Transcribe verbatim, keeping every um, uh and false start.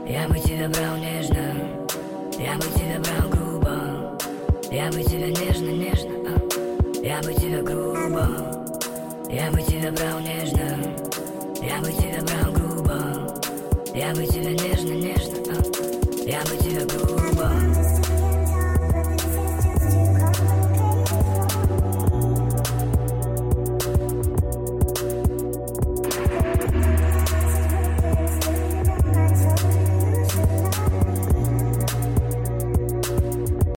Я бы тебя брал нежно, я бы тебя брал грубо, я бы тебя нежно-нежно, а? Я бы тебя грубо, я бы тебя брал нежно, я бы тебя брал грубо, я бы тебя нежно-нежно, а? Я бы тебя грубо.